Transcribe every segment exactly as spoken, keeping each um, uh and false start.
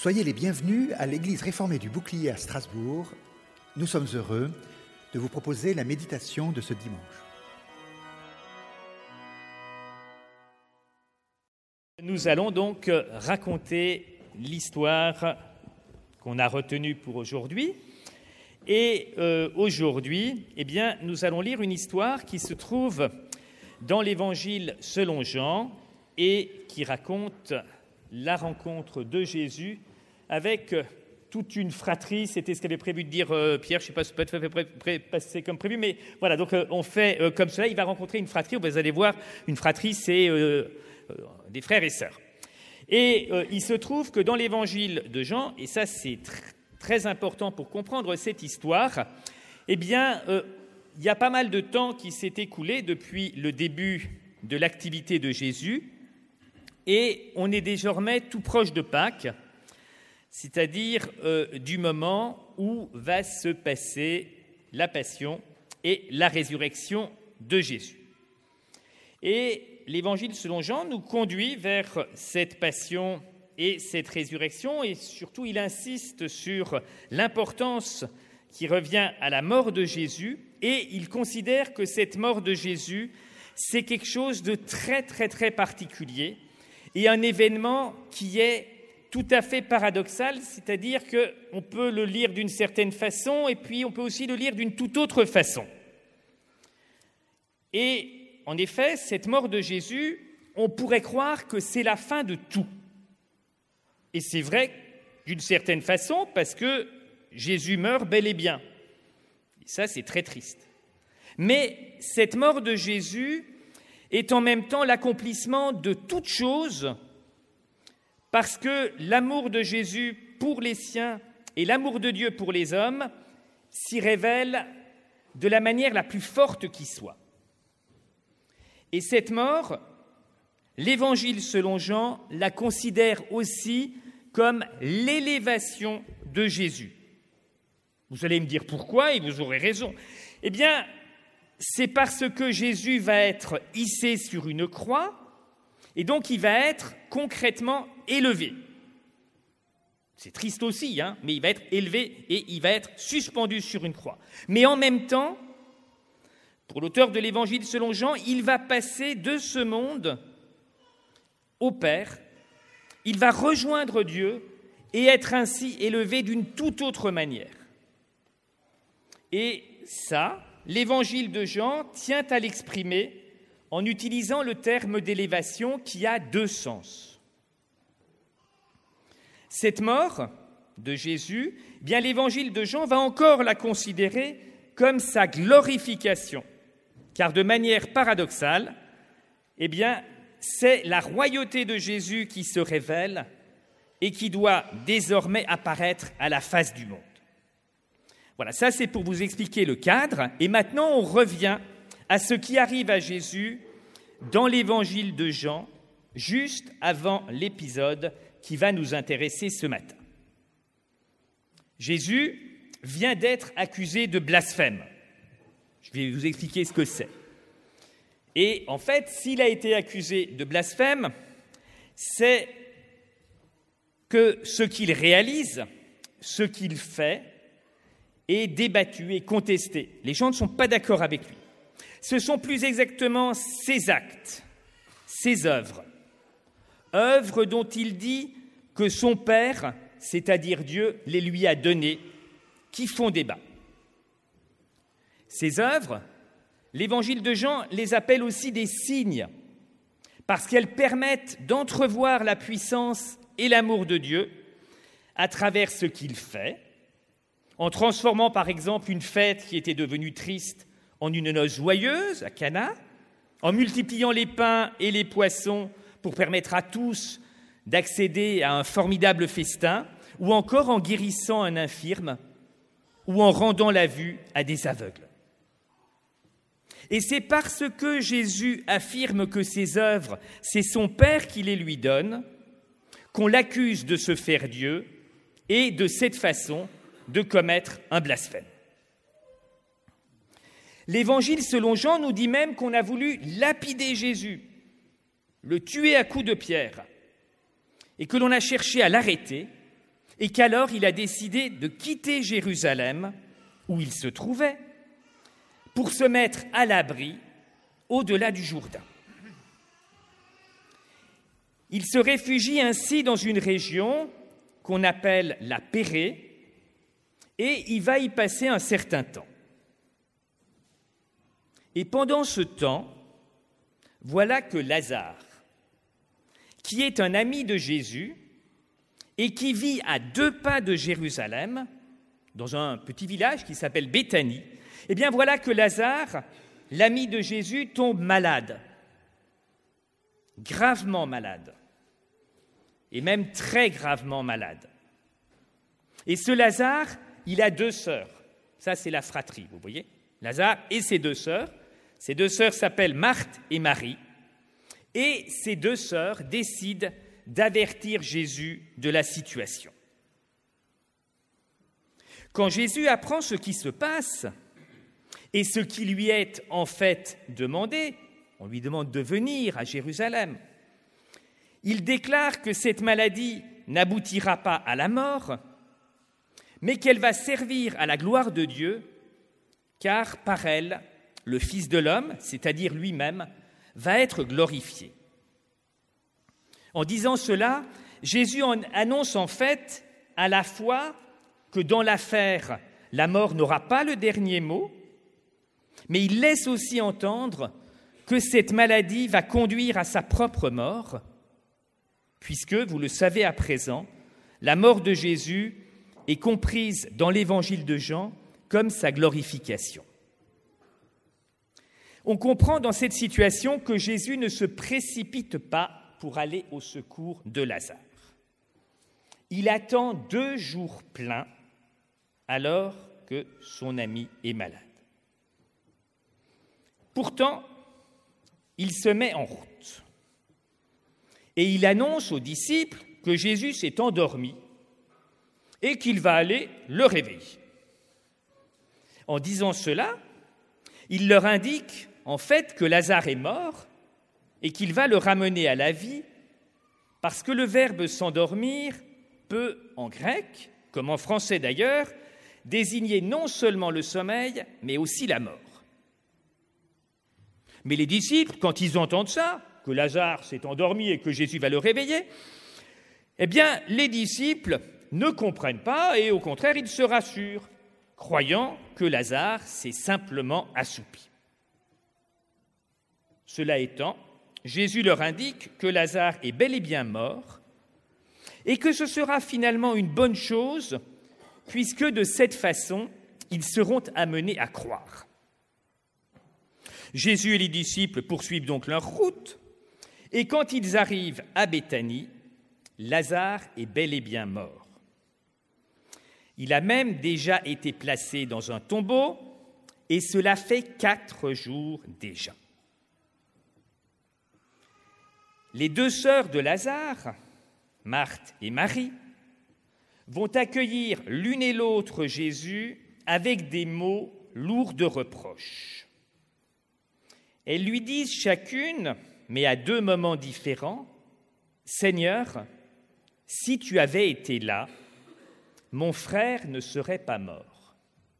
Soyez les bienvenus à l'Église réformée du Bouclier à Strasbourg. Nous sommes heureux de vous proposer la méditation de ce dimanche. Nous allons donc raconter l'histoire qu'on a retenue pour aujourd'hui. Et euh, aujourd'hui, eh bien, nous allons lire une histoire qui se trouve dans l'Évangile selon Jean et qui raconte la rencontre de Jésus avec toute une fratrie. C'était ce qu'avait prévu de dire euh, Pierre, je ne sais pas si ça peut être passé comme prévu, mais voilà, donc euh, on fait euh, comme cela. Il va rencontrer une fratrie, vous allez voir, une fratrie, c'est euh, euh, des frères et sœurs. Et euh, il se trouve que dans l'Évangile de Jean, et ça c'est tr- très important pour comprendre cette histoire, eh bien, euh, il y a pas mal de temps qui s'est écoulé depuis le début de l'activité de Jésus, et on est désormais tout proche de Pâques, c'est-à-dire euh, du moment où va se passer la passion et la résurrection de Jésus. Et l'Évangile selon Jean nous conduit vers cette passion et cette résurrection, et surtout il insiste sur l'importance qui revient à la mort de Jésus, et il considère que cette mort de Jésus, c'est quelque chose de très très très particulier, et un événement qui est tout à fait paradoxal, c'est-à-dire qu'on peut le lire d'une certaine façon et puis on peut aussi le lire d'une toute autre façon. Et en effet, cette mort de Jésus, on pourrait croire que c'est la fin de tout. Et c'est vrai d'une certaine façon parce que Jésus meurt bel et bien. Et ça, c'est très triste. Mais cette mort de Jésus est en même temps l'accomplissement de toute chose, parce que l'amour de Jésus pour les siens et l'amour de Dieu pour les hommes s'y révèlent de la manière la plus forte qui soit. Et cette mort, l'Évangile selon Jean la considère aussi comme l'élévation de Jésus. Vous allez me dire pourquoi, et vous aurez raison. Eh bien, c'est parce que Jésus va être hissé sur une croix, et donc il va être concrètement élevé. C'est triste aussi, hein, mais il va être élevé et il va être suspendu sur une croix. Mais en même temps, pour l'auteur de l'Évangile selon Jean, il va passer de ce monde au Père, il va rejoindre Dieu et être ainsi élevé d'une toute autre manière. Et ça, l'Évangile de Jean tient à l'exprimer en utilisant le terme d'élévation qui a deux sens. Cette mort de Jésus, eh bien l'Évangile de Jean va encore la considérer comme sa glorification, car de manière paradoxale, eh bien, c'est la royauté de Jésus qui se révèle et qui doit désormais apparaître à la face du monde. Voilà, ça c'est pour vous expliquer le cadre. Et maintenant, on revient à ce qui arrive à Jésus dans l'Évangile de Jean, juste avant l'épisode qui va nous intéresser ce matin. Jésus vient d'être accusé de blasphème. Je vais vous expliquer ce que c'est. Et en fait, s'il a été accusé de blasphème, c'est que ce qu'il réalise, ce qu'il fait, est débattu et contesté. Les gens ne sont pas d'accord avec lui. Ce sont plus exactement ses actes, ses œuvres, œuvres dont il dit que son Père, c'est-à-dire Dieu, les lui a données, qui font débat. Ces œuvres, l'Évangile de Jean les appelle aussi des signes, parce qu'elles permettent d'entrevoir la puissance et l'amour de Dieu à travers ce qu'il fait, en transformant par exemple une fête qui était devenue triste en une noce joyeuse à Cana, en multipliant les pains et les poissons pour permettre à tous d'accéder à un formidable festin, ou encore en guérissant un infirme, ou en rendant la vue à des aveugles. Et c'est parce que Jésus affirme que ses œuvres, c'est son Père qui les lui donne, qu'on l'accuse de se faire Dieu et de cette façon de commettre un blasphème. L'Évangile selon Jean nous dit même qu'on a voulu lapider Jésus, le tuer à coups de pierre, et que l'on a cherché à l'arrêter, et qu'alors il a décidé de quitter Jérusalem, où il se trouvait, pour se mettre à l'abri au-delà du Jourdain. Il se réfugie ainsi dans une région qu'on appelle la Pérée, et il va y passer un certain temps. Et pendant ce temps, voilà que Lazare, qui est un ami de Jésus et qui vit à deux pas de Jérusalem, dans un petit village qui s'appelle Béthanie, eh bien voilà que Lazare, l'ami de Jésus, tombe malade, gravement malade, et même très gravement malade. Et ce Lazare, il a deux sœurs. Ça, c'est la fratrie, vous voyez. Lazare et ses deux sœurs. Ces deux sœurs s'appellent Marthe et Marie. Et ces deux sœurs décident d'avertir Jésus de la situation. Quand Jésus apprend ce qui se passe et ce qui lui est en fait demandé, on lui demande de venir à Jérusalem, il déclare que cette maladie n'aboutira pas à la mort, mais qu'elle va servir à la gloire de Dieu, car par elle, le Fils de l'homme, c'est-à-dire lui-même, va être glorifié. En disant cela, Jésus en annonce en fait à la fois que dans l'affaire, la mort n'aura pas le dernier mot, mais il laisse aussi entendre que cette maladie va conduire à sa propre mort, puisque, vous le savez à présent, la mort de Jésus est comprise dans l'évangile de Jean comme sa glorification. On comprend dans cette situation que Jésus ne se précipite pas pour aller au secours de Lazare. Il attend deux jours pleins alors que son ami est malade. Pourtant, il se met en route et il annonce aux disciples que Jésus s'est endormi et qu'il va aller le réveiller. En disant cela, il leur indique en fait que Lazare est mort et qu'il va le ramener à la vie parce que le verbe « s'endormir » peut, en grec, comme en français d'ailleurs, désigner non seulement le sommeil, mais aussi la mort. Mais les disciples, quand ils entendent ça, que Lazare s'est endormi et que Jésus va le réveiller, eh bien, les disciples ne comprennent pas et au contraire, ils se rassurent, croyant que Lazare s'est simplement assoupi. Cela étant, Jésus leur indique que Lazare est bel et bien mort et que ce sera finalement une bonne chose puisque de cette façon, ils seront amenés à croire. Jésus et les disciples poursuivent donc leur route et quand ils arrivent à Béthanie, Lazare est bel et bien mort. Il a même déjà été placé dans un tombeau et cela fait quatre jours déjà. Les deux sœurs de Lazare, Marthe et Marie, vont accueillir l'une et l'autre Jésus avec des mots lourds de reproches. Elles lui disent chacune, mais à deux moments différents, « Seigneur, si tu avais été là, mon frère ne serait pas mort. »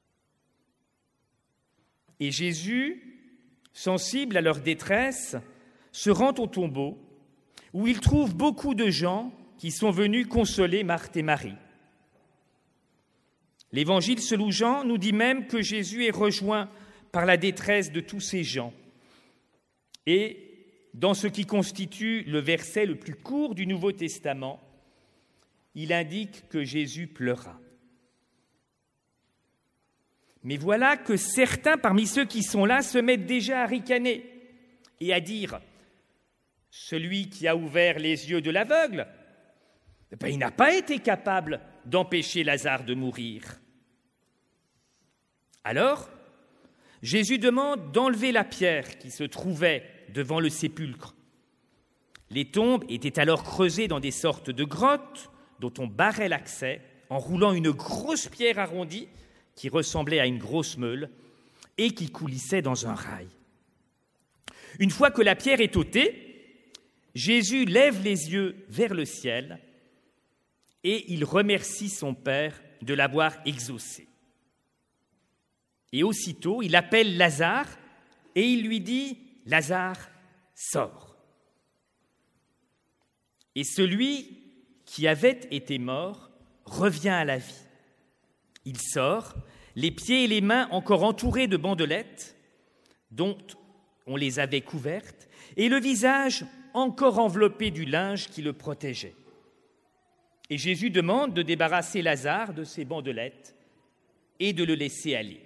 Et Jésus, sensible à leur détresse, se rend au tombeau où il trouve beaucoup de gens qui sont venus consoler Marthe et Marie. L'Évangile selon Jean nous dit même que Jésus est rejoint par la détresse de tous ces gens. Et dans ce qui constitue le verset le plus court du Nouveau Testament, il indique que Jésus pleura. Mais voilà que certains parmi ceux qui sont là se mettent déjà à ricaner et à dire « Celui qui a ouvert les yeux de l'aveugle, eh bien, il n'a pas été capable d'empêcher Lazare de mourir. » Alors, Jésus demande d'enlever la pierre qui se trouvait devant le sépulcre. Les tombes étaient alors creusées dans des sortes de grottes dont on barrait l'accès en roulant une grosse pierre arrondie qui ressemblait à une grosse meule et qui coulissait dans un rail. Une fois que la pierre est ôtée, Jésus lève les yeux vers le ciel et il remercie son Père de l'avoir exaucé. Et aussitôt, il appelle Lazare et il lui dit « Lazare, sors !» Et celui qui avait été mort revient à la vie. Il sort, les pieds et les mains encore entourés de bandelettes, dont on les avait couvertes, et le visage encore enveloppé du linge qui le protégeait. Et Jésus demande de débarrasser Lazare de ses bandelettes et de le laisser aller.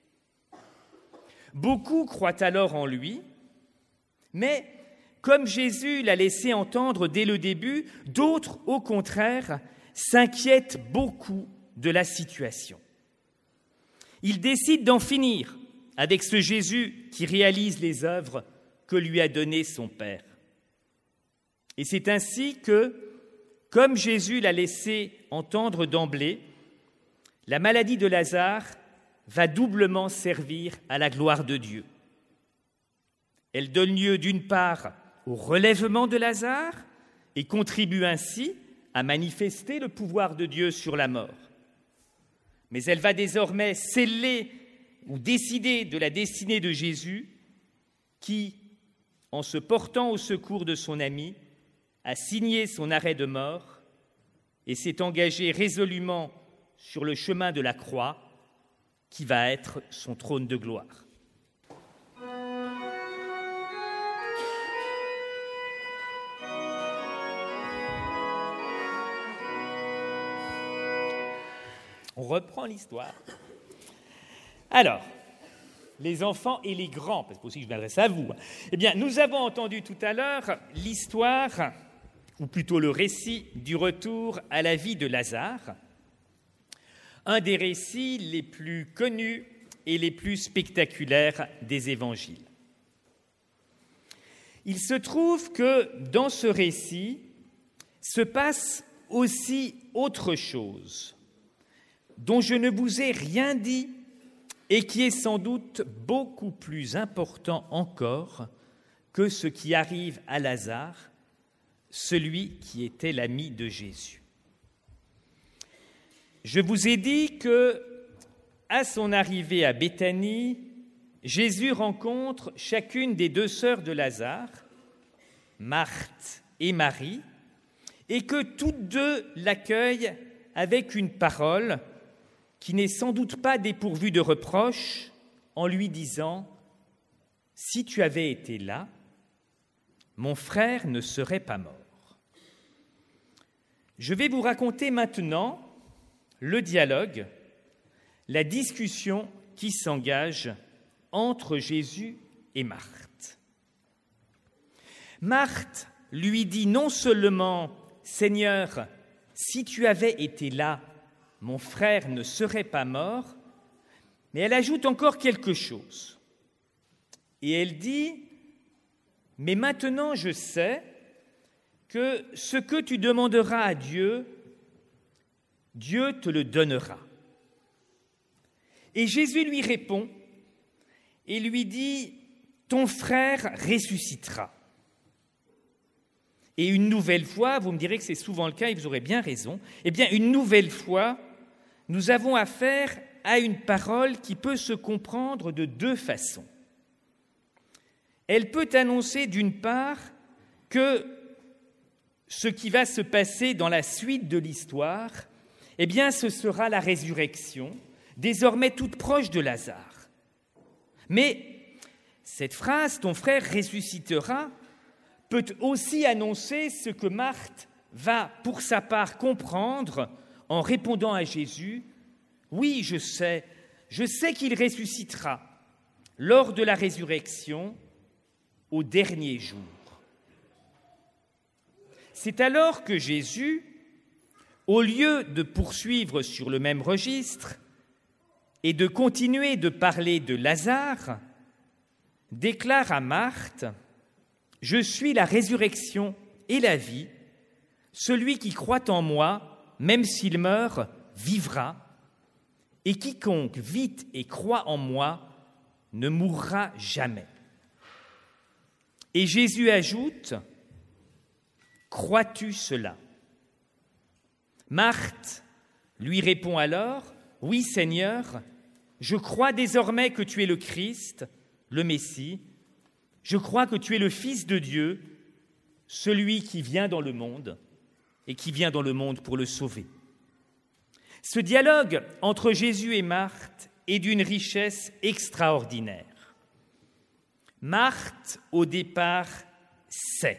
Beaucoup croient alors en lui, mais comme Jésus l'a laissé entendre dès le début, d'autres, au contraire, s'inquiètent beaucoup de la situation. Ils décident d'en finir avec ce Jésus qui réalise les œuvres que lui a données son Père. Et c'est ainsi que, comme Jésus l'a laissé entendre d'emblée, la maladie de Lazare va doublement servir à la gloire de Dieu. Elle donne lieu d'une part au relèvement de Lazare et contribue ainsi à manifester le pouvoir de Dieu sur la mort. Mais elle va désormais sceller ou décider de la destinée de Jésus qui, en se portant au secours de son ami, a signé son arrêt de mort et s'est engagé résolument sur le chemin de la croix qui va être son trône de gloire. On reprend l'histoire. Alors, les enfants et les grands, parce que aussi je m'adresse à vous, eh bien, nous avons entendu tout à l'heure l'histoire, ou plutôt le récit du retour à la vie de Lazare, un des récits les plus connus et les plus spectaculaires des évangiles. Il se trouve que dans ce récit se passe aussi autre chose, dont je ne vous ai rien dit et qui est sans doute beaucoup plus important encore que ce qui arrive à Lazare, celui qui était l'ami de Jésus. Je vous ai dit que, à son arrivée à Béthanie, Jésus rencontre chacune des deux sœurs de Lazare, Marthe et Marie, et que toutes deux l'accueillent avec une parole qui n'est sans doute pas dépourvue de reproches, en lui disant « Si tu avais été là, mon frère ne serait pas mort. » Je vais vous raconter maintenant le dialogue, la discussion qui s'engage entre Jésus et Marthe. Marthe lui dit non seulement « Seigneur, si tu avais été là, mon frère ne serait pas mort », mais elle ajoute encore quelque chose. Et elle dit « Mais maintenant je sais que ce que tu demanderas à Dieu, Dieu te le donnera. » Et Jésus lui répond et lui dit « Ton frère ressuscitera. » Et une nouvelle fois, vous me direz que c'est souvent le cas et vous aurez bien raison, eh bien une nouvelle fois, nous avons affaire à une parole qui peut se comprendre de deux façons. Elle peut annoncer d'une part que ce qui va se passer dans la suite de l'histoire, eh bien ce sera la résurrection, désormais toute proche de Lazare. Mais cette phrase « ton frère ressuscitera » peut aussi annoncer ce que Marthe va, pour sa part, comprendre en répondant à Jésus « Oui, je sais, je sais qu'il ressuscitera lors de la résurrection au dernier jour. » C'est alors que Jésus, au lieu de poursuivre sur le même registre et de continuer de parler de Lazare, déclare à Marthe « Je suis la résurrection et la vie. Celui qui croit en moi, même s'il meurt, vivra. Et quiconque vit et croit en moi ne mourra jamais. » Et Jésus ajoute « Crois-tu cela ?» Marthe lui répond alors, « Oui, Seigneur, je crois désormais que tu es le Christ, le Messie. Je crois que tu es le Fils de Dieu, celui qui vient dans le monde et qui vient dans le monde pour le sauver. » Ce dialogue entre Jésus et Marthe est d'une richesse extraordinaire. Marthe, au départ, sait.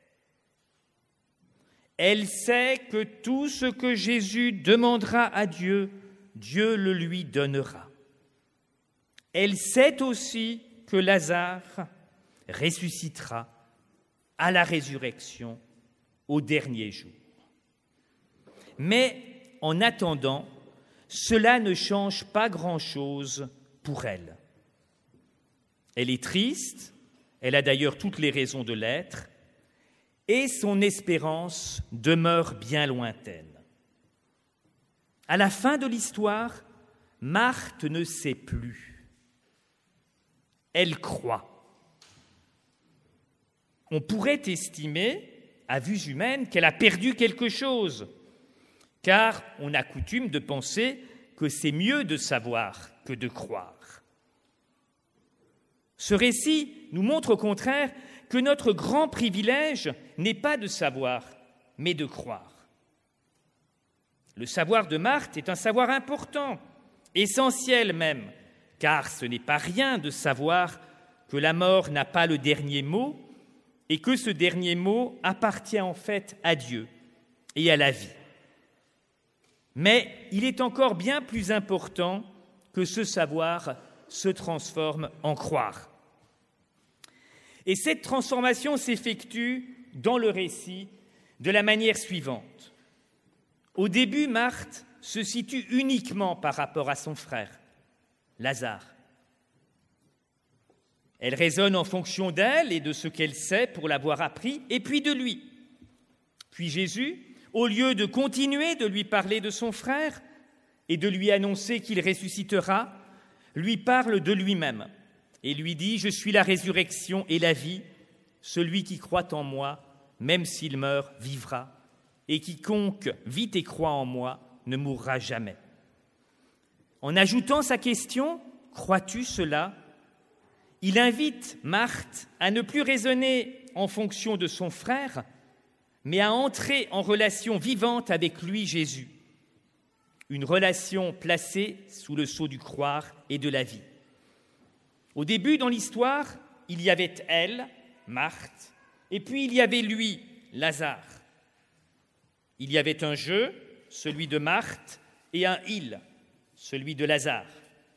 Elle sait que tout ce que Jésus demandera à Dieu, Dieu le lui donnera. Elle sait aussi que Lazare ressuscitera à la résurrection au dernier jour. Mais en attendant, cela ne change pas grand-chose pour elle. Elle est triste, elle a d'ailleurs toutes les raisons de l'être, et son espérance demeure bien lointaine. À la fin de l'histoire, Marthe ne sait plus. Elle croit. On pourrait estimer, à vue humaine, qu'elle a perdu quelque chose, car on a coutume de penser que c'est mieux de savoir que de croire. Ce récit nous montre au contraire que notre grand privilège n'est pas de savoir, mais de croire. Le savoir de Marthe est un savoir important, essentiel même, car ce n'est pas rien de savoir que la mort n'a pas le dernier mot et que ce dernier mot appartient en fait à Dieu et à la vie. Mais il est encore bien plus important que ce savoir se transforme en croire. Et cette transformation s'effectue dans le récit de la manière suivante. Au début, Marthe se situe uniquement par rapport à son frère, Lazare. Elle raisonne en fonction d'elle et de ce qu'elle sait pour l'avoir appris, et puis de lui. Puis Jésus, au lieu de continuer de lui parler de son frère et de lui annoncer qu'il ressuscitera, lui parle de lui-même et lui dit « Je suis la résurrection et la vie, celui qui croit en moi, même s'il meurt, vivra, et quiconque vit et croit en moi ne mourra jamais. » En ajoutant sa question « Crois-tu cela ?», il invite Marthe à ne plus raisonner en fonction de son frère, mais à entrer en relation vivante avec lui, Jésus, une relation placée sous le sceau du croire et de la vie. Au début, dans l'histoire, il y avait elle, Marthe, et puis il y avait lui, Lazare. Il y avait un je, celui de Marthe, et un il, celui de Lazare.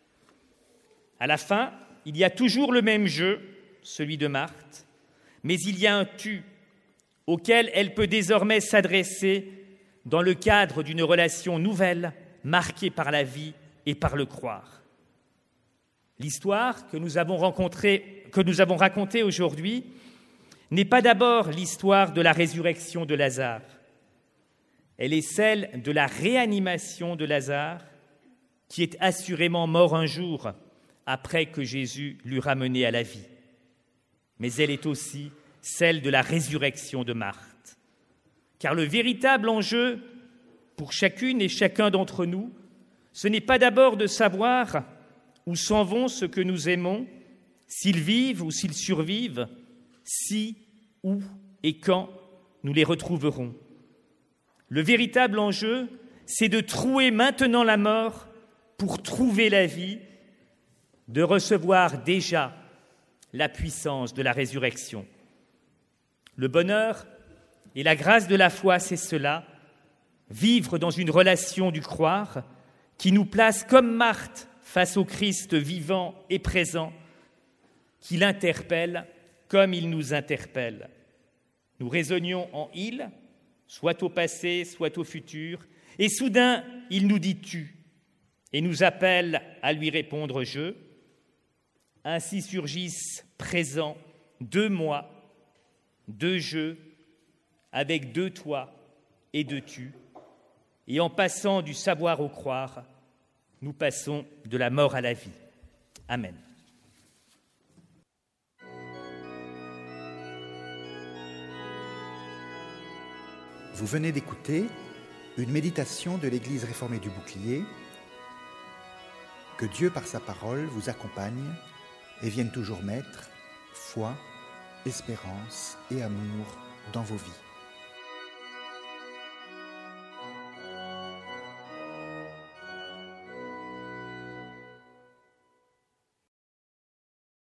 À la fin, il y a toujours le même je, celui de Marthe, mais il y a un tu, auquel elle peut désormais s'adresser dans le cadre d'une relation nouvelle, marquée par la vie et par le croire. L'histoire que nous avons rencontrée, que nous avons racontée aujourd'hui n'est pas d'abord l'histoire de la résurrection de Lazare. Elle est celle de la réanimation de Lazare, qui est assurément mort un jour après que Jésus l'eut ramené à la vie. Mais elle est aussi celle de la résurrection de Marthe. Car le véritable enjeu pour chacune et chacun d'entre nous, ce n'est pas d'abord de savoir où s'en vont ceux que nous aimons, s'ils vivent ou s'ils survivent, si, où et quand nous les retrouverons. Le véritable enjeu, c'est de trouer maintenant la mort pour trouver la vie, de recevoir déjà la puissance de la résurrection. Le bonheur et la grâce de la foi, c'est cela, vivre dans une relation du croire qui nous place comme Marthe face au Christ vivant et présent, qui l'interpelle comme il nous interpelle. Nous raisonnions en « il », soit au passé, soit au futur, et soudain, il nous dit « tu » et nous appelle à lui répondre « je ». Ainsi surgissent présents deux moi, deux je, avec deux toi et deux tu, et en passant du savoir au croire, nous passons de la mort à la vie. Amen. Vous venez d'écouter une méditation de l'Église réformée du Bouclier. Que Dieu, par sa parole, vous accompagne et vienne toujours mettre foi, espérance et amour dans vos vies.